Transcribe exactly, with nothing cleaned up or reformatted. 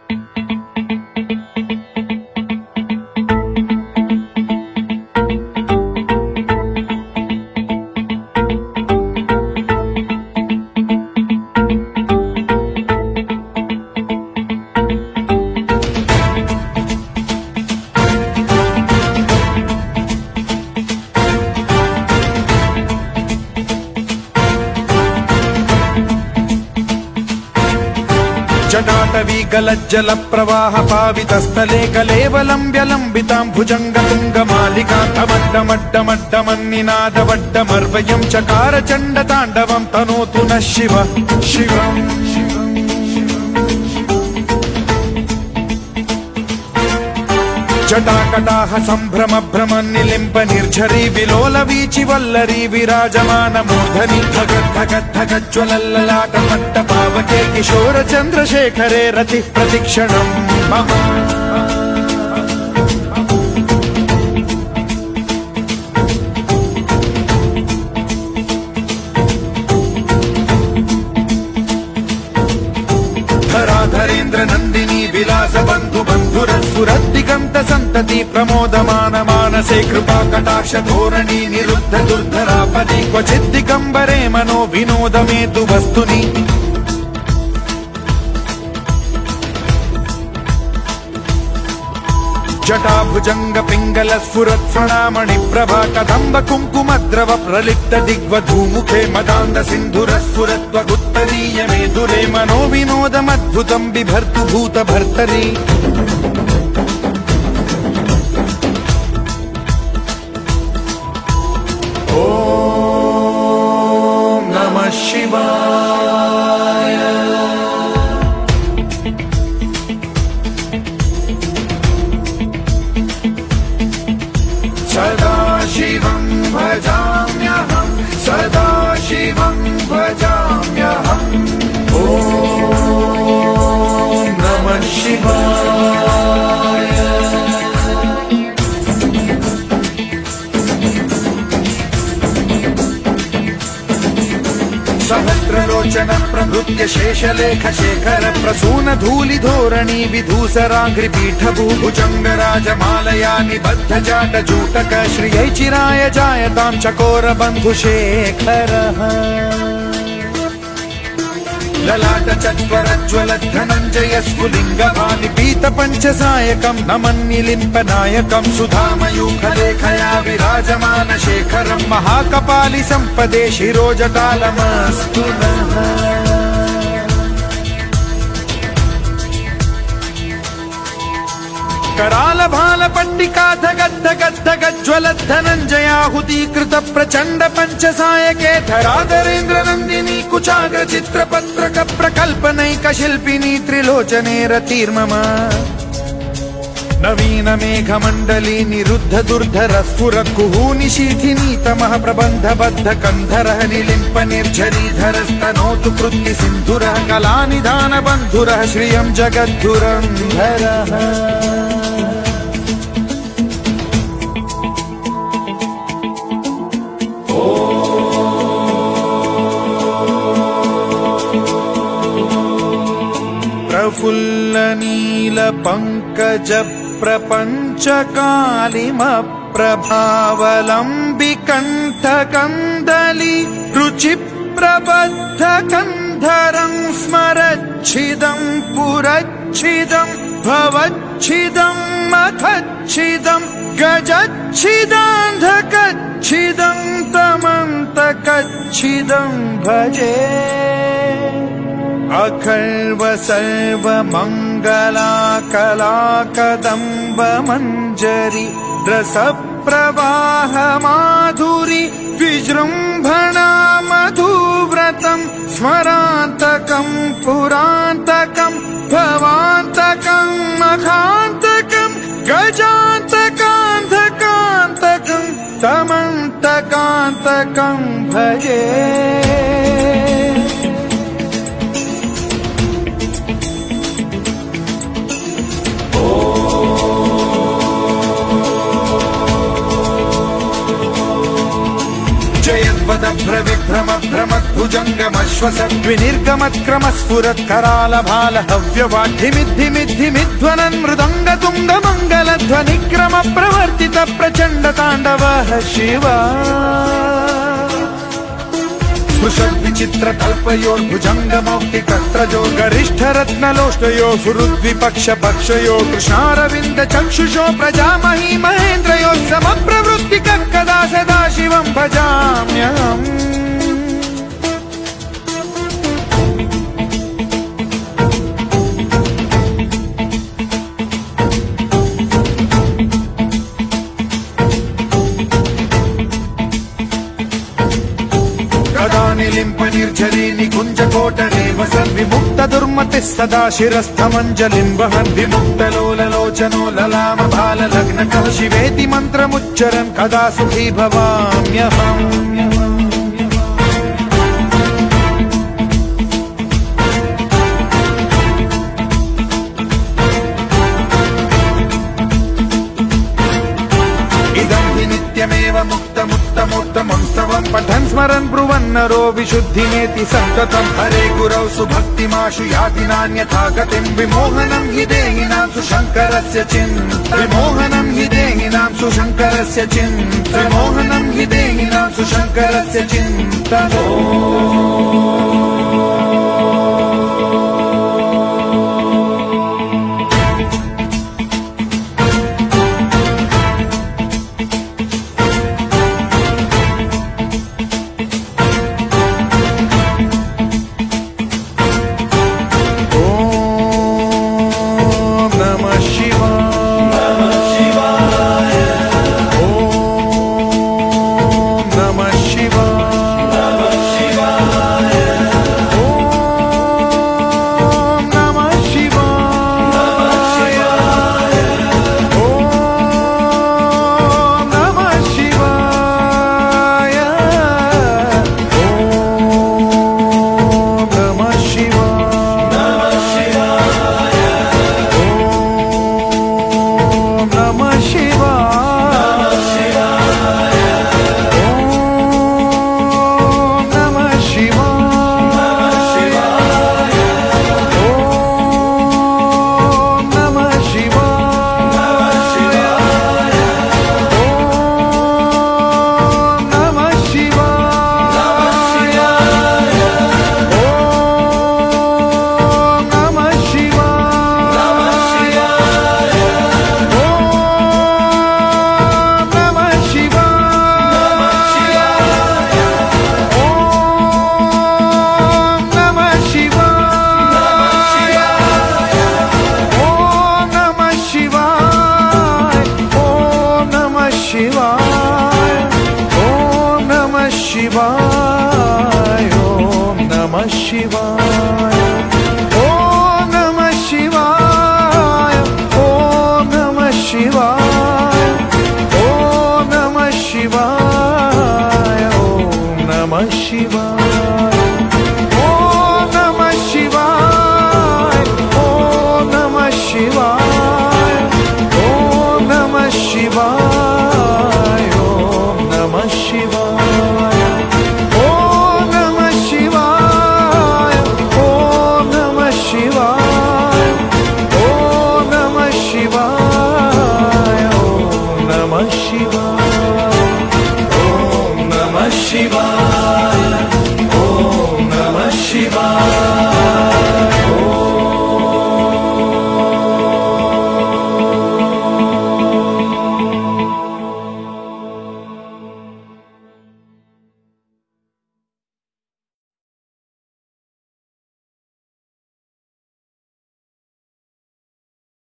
जटाटवी गलज्जल प्रवाह पावितस्थले कलेवलम्ब्य लम्बितां भुजङ्गतुङ्गमालिकान्तमड्डमड्डमड्डमन्निनादवड्डमर्वयं चकार चण्डताण्डवं तनोतु नः शिव शिवम् जटाकटाह सम्भ्रम भ्रम निलिम्ब निर्झरी विलोल वीचि वल्लरी विराजमान मूर्धनि धगद् धगद् धगज्ज्वलल्ललाट मट्ट पावके किशोर चन्द्रशेखरे रति प्रतिक्षणम् मम धराधरेन्द्र नन्दिनी विलास बन्धु बन्धुरस्फुरद्दिगन्त सन्तति प्रमोदमान मानसे कृपा कटाक्ष धोरणी निरुद्ध दुर्धरापदि क्वचिद्दिगम्बरे मनो विनोदमेतु वस्तुनि जटाभुजंग पिंगल स्फुरत् प्रणामणि प्रभा कदम्ब कुङ्कुमद्रव प्रलिप्त दिग्वधूमुखे मदान्द सिन्धुर स्फुरत्वगुत्तरीय मेदुरे मनो विनोदमद्भुतं बिभर्तु भूत भर्तरि ॐ नमः शिवाय सदा शिवं भजाम्यहं सदा शिवं भजाम्यहम् ॐ नमः शिवाय सहस्रलोचन प्रभृत्य शेषलेख शेखर प्रसून धूलि धोरणी विधूसराघ्रि पीठ भूभुजंग राजमालया निबद्ध जाट जूटक श्रियै चिराय जायतां चकोर बन्धु शेखरः ललाट चत्वरज्वल धनञ्जय स्फुलिंग भानि पीत पंचसायकं नमन्निलिम्प नायकं सुधामयूखलेखया विराजमान शेखरं महाकपालि संपदे शिरोजटालमस्तु नः कराल भाल पट्टिका धगद् धगद् धगज्ज्वलद् धनञ्जयाहुतीकृत प्रचण्ड पंचसायके धराधरेन्द्र नन्दिनी कुचाग्र चित्रपत्रक प्रकल्पनैक शिल्पिनी त्रिलोचने रतिर्मम नवीन मेघमण्डली निरुद्ध दुर्धर स्फुरत् कुहूनि शीथिनी तमः प्रबन्ध बद्ध कन्धरः निलिम्प निर्झरीधरस्तनोतु कृत्ति सिन्धुरः कलानिधान बन्धुरः श्रियं जगद्धुरन्धरः प्रफुल्ल नील पंकज प्रपंच कालिम प्रभावलंबि कंठ कंदली रुचि प्रबद्ध कंधरं स्मरच्छिदं पुरच्छिदं भवच्छिदं मखच्छिदं गजच्छिदान्धकच्छिदं तमन्तकच्छिदं भजे अखर्व सर्व मंगला कला कदम्ब मंजरी रस प्रवाह माधुरी विजृंभणा मधुव्रतं स्मरान्तकं पुरान्तकं भवान्तकं मखान्तकं गजान्तकान्धकान्तकं समन्तकान्तकं भजे जयद्वद भ्रविभ्रम भ्रमद्भुजंग विनिर्गमत्क्रमस्फुरत्करालभाल हव्यवाढ्यमिद्धिमिद्धिमिध्वनन् मृदङ्गतुङ्गमङ्गलध्वनिक्रम प्रवर्तित प्रचण्ड ताण्डवः शिवा स्पृशद्विचित्रकल्पयोर्भुजङ्गमौक्तिकत्रजो गरिष्ठरत्नलोष्टयो सुहृद्विपक्षपक्षयो कृष्णारविन्द चक्षुषो प्रजामही महेन्द्रयो समप्रवृत्तिकः कदा सदा शिवं भजाम्यहम् निलिम्प निर्झरी निकुञ्जकोटरे वसन् विमुक्त दुर्मतिः सदा शिरस्थमञ्जलिं वहन् विमुक्तलोललोचनो ललाम भाललग्नकः शिवेति मन्त्रमुच्चरन् कदा सुखी भवाम्यहम् नित्यमेव मुक्तमुत्तमोत्तमं पठन् स्मरन् ब्रुवन्नरो विशुद्धिमेति सन्ततं हरे गुरौ सुभक्तिमाशु याति नान्यथा गतिं विमोहनं हि देहिनां सुशङ्करस्य चिन्त विमोहनं हि देहिनां सुशङ्करस्य चिन्त विमोहनं हि देहिनां सुशङ्करस्य चिन्त Shiva, Om Namah Shiva.